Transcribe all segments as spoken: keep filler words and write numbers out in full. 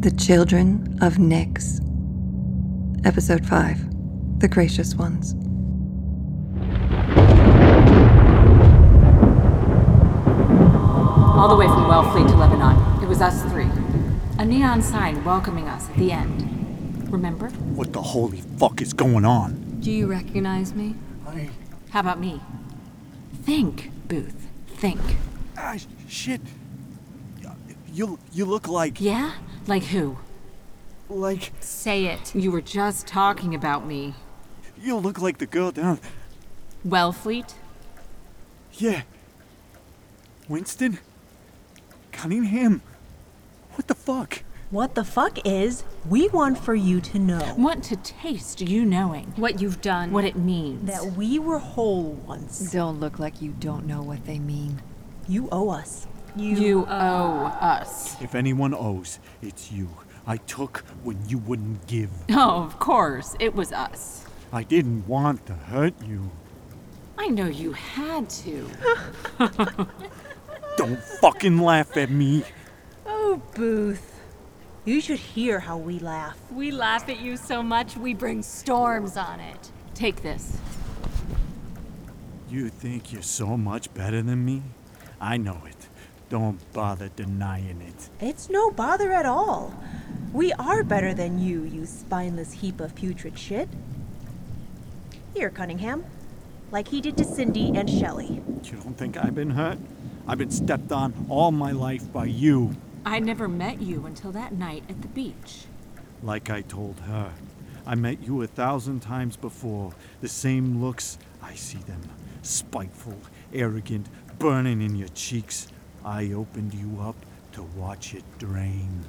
The Children of Nyx. Episode five. The Gracious Ones. All the way from Wellfleet to Lebanon. It was us three. A neon sign welcoming us at the end. Remember? What the holy fuck is going on? Do you recognize me? I... How about me? Think, Booth. Think. Ah, shit. You, you look like... Yeah? Like who? Like... Say it. You were just talking about me. You look like the girl down... Wellfleet? Yeah. Winston? Cunningham? What the fuck? What the fuck is, we want for you to know. Want to taste you knowing. What you've done. What it means. That we were whole once. Don't look like you don't know what they mean. You owe us. You, you owe us. If anyone owes, it's you. I took when you wouldn't give. Oh, of course. It was us. I didn't want to hurt you. I know you had to. Don't fucking laugh at me. Oh, Booth. You should hear how we laugh. We laugh at you so much, we bring storms on it. Take this. You think you're so much better than me? I know it. Don't bother denying it. It's no bother at all. We are better than you, you spineless heap of putrid shit. Here, Cunningham. Like he did to Cindy and Shelley. You don't think I've been hurt? I've been stepped on all my life by you. I never met you until that night at the beach. Like I told her, I met you a thousand times before. The same looks, I see them. Spiteful, arrogant, burning in your cheeks. I opened you up to watch it drain.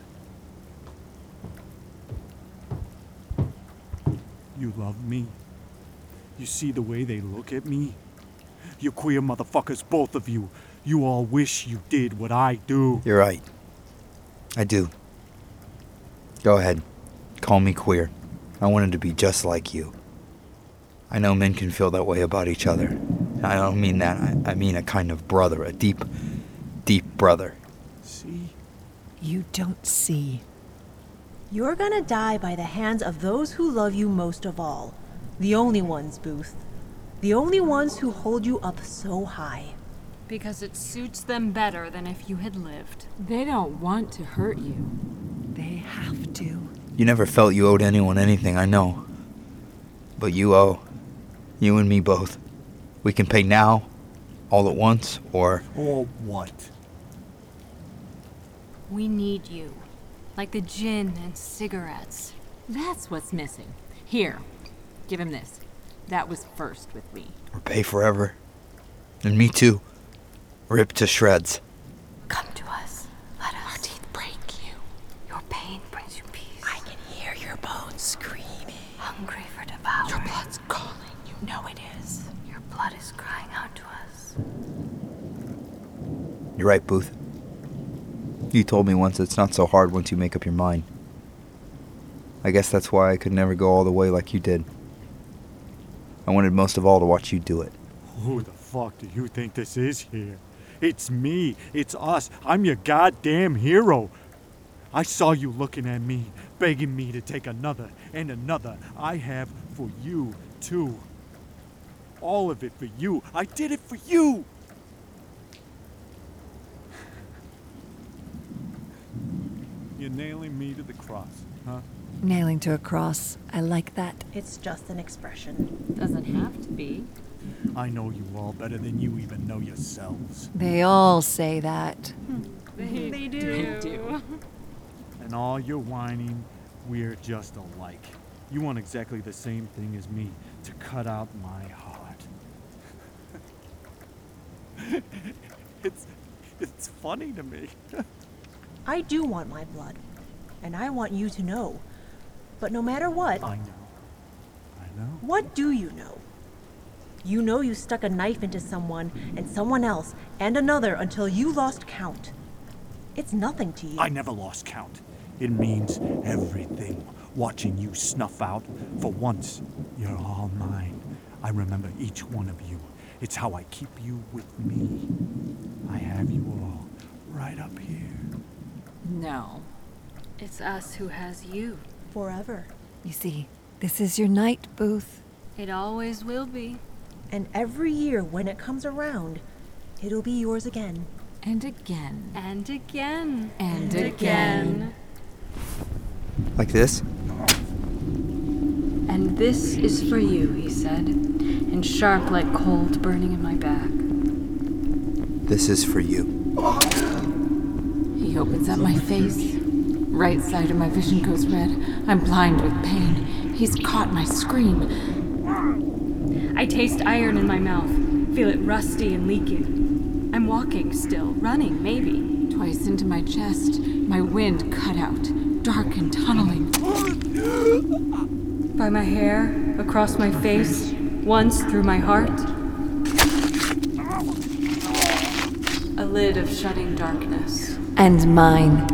You love me? You see the way they look at me? You queer motherfuckers, both of you. You all wish you did what I do. You're right. I do. Go ahead. Call me queer. I wanted to be just like you. I know men can feel that way about each other. I don't mean that. I, I mean a kind of brother, a deep, deep brother. See? You don't see. You're gonna die by the hands of those who love you most of all. The only ones, Booth. The only ones who hold you up so high. Because it suits them better than if you had lived. They don't want to hurt you. They have to. You never felt you owed anyone anything, I know. But you owe. You and me both. We can pay now, all at once, or... Or what? We need you. Like the gin and cigarettes. That's what's missing. Here, give him this. That was first with me. Or pay forever. And me too. Ripped to shreds. Come to us. Let us. Our teeth break you. Your pain brings you peace. I can hear your bones screaming. Hungry for devouring. Your blood's calling. You know it is. Your blood is crying out to us. You're right, Booth. You told me once it's not so hard once you make up your mind. I guess that's why I could never go all the way like you did. I wanted most of all to watch you do it. Who the fuck do you think this is here? It's me. It's us. I'm your goddamn hero. I saw you looking at me, begging me to take another and another. I have for you, too. All of it for you. I did it for you. You're nailing me to the cross, huh? Nailing to a cross. I like that. It's just an expression. Doesn't have to be. I know you all better than you even know yourselves. They all say that. They, they do. They do. And all your whining, we're just alike. You want exactly the same thing as me, to cut out my heart. it's, it's funny to me. I do want my blood. And I want you to know. But no matter what... I know. I know. What do you know? You know you stuck a knife into someone, and someone else, and another until you lost count. It's nothing to you. I never lost count. It means everything. Watching you snuff out. For once, you're all mine. I remember each one of you. It's how I keep you with me. I have you all right up here. No. It's us who has you. Forever. You see, this is your night, Booth. It always will be. And every year when it comes around, it'll be yours again. And again. And again. And again. Like this? And this is for you, he said, and sharp like cold burning in my back. This is for you. He opens up my face. Right side of my vision goes red. I'm blind with pain. He's caught my scream. I taste iron in my mouth, feel it rusty and leaking. I'm walking still, running maybe. Twice into my chest, my wind cut out, dark and tunneling. By my hair, across my face, once through my heart. A lid of shutting darkness. And mine.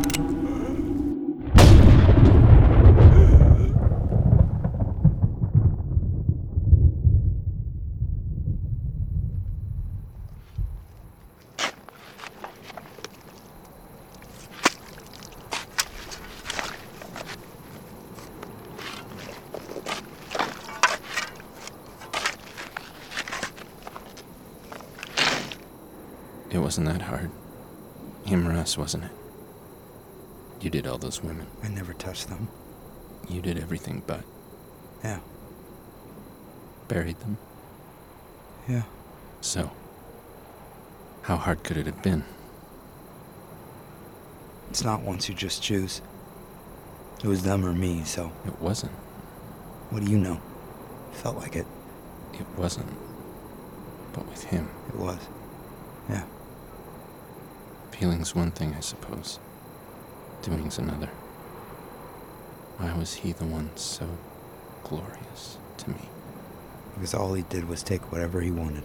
It wasn't that hard. Him or us, wasn't it? You did all those women. I never touched them. You did everything but. Yeah. Buried them. Yeah. So, how hard could it have been? It's not once you just choose. It was them or me, so It wasn't. what do you know? Felt like it. It wasn't. But with him, It was. Yeah. feeling's one thing, I suppose. Doing's another. Why was he the one so glorious to me? Because all he did was take whatever he wanted.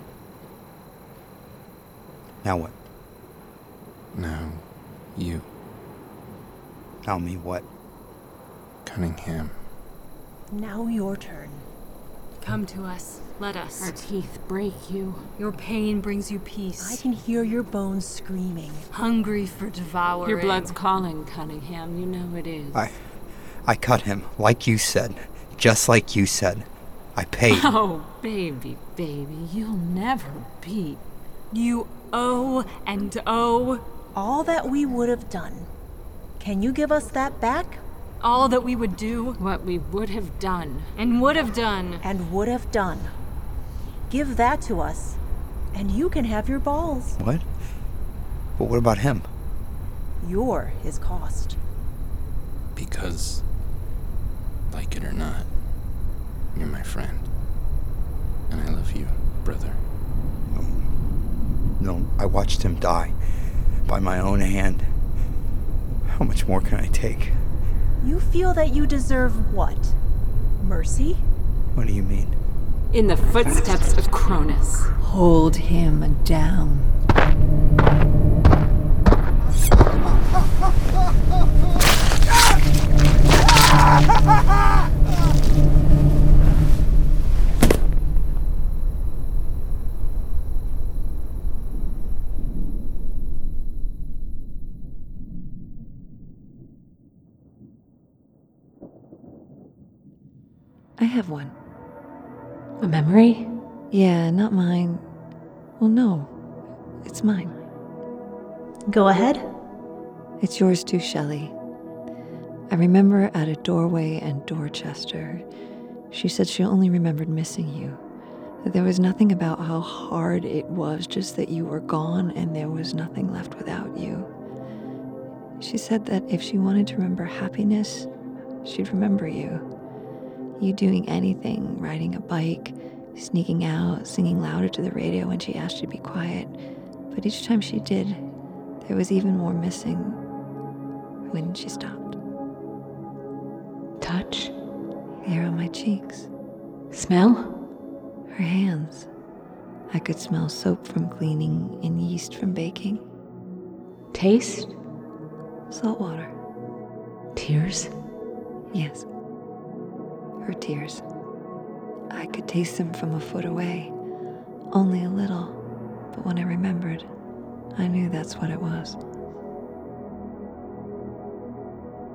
Now what? Now, you, Now me what? Cunningham. Now your turn. Come to us. Let us. Our teeth break you. Your pain brings you peace. I can hear your bones screaming. Hungry for devouring. Your blood's calling, Cunningham. You know it is. I... I cut him, like you said. Just like you said. I paid. Oh, baby, baby, you'll never be. You owe and owe All that we would have done. Can you give us that back? all that we would do What we would have done. and would have done. And would have done. Give that to us, and you can have your balls. What? But what about him? You're his cost. Because, like it or not, you're my friend. And I love you, brother. No, I watched him die. By my own hand. How much more can I take? You feel that you deserve what? Mercy? What do you mean? In the footsteps of Cronus. Hold him down. I have one. A memory? Yeah, not mine. Well, no. It's mine. Go ahead. It's yours too, Shelley. I remember at a doorway in Dorchester, she said she only remembered missing you. That there was nothing about how hard it was, just that you were gone and there was nothing left without you. She said that if she wanted to remember happiness, she'd remember you. You doing anything, riding a bike, sneaking out, singing louder to the radio when she asked you to be quiet. But each time she did, there was even more missing when she stopped. Touch? Hair on my cheeks, Smell? her hands. I could smell soap from cleaning and yeast from baking. Taste? Salt water. Tears? Yes. Her tears. I could taste them from a foot away. Only a little. But when I remembered, I knew that's what it was.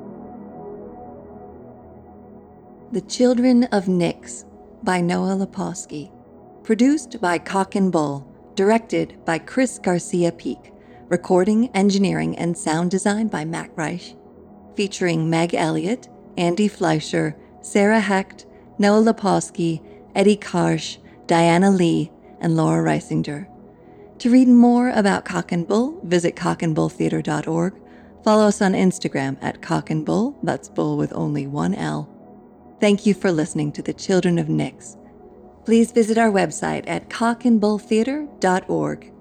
The Children of Nyx by Noah Leposki. Produced by Cock and Bull. Directed by Chris Garcia Peak. Recording, engineering, and sound design by Matt Reich. Featuring Meg Elliott, Andy Fleischer, Sarah Hecht, Noah Leposki, Eddie Karsh, Diana Lee, and Laura Reisinger. To read more about Cock and Bull, visit cock and bull theater dot org. Follow us on Instagram at Cock and Bull, that's bull with only one L. Thank you for listening to The Children of Nyx. Please visit our website at cock and bull theater dot org.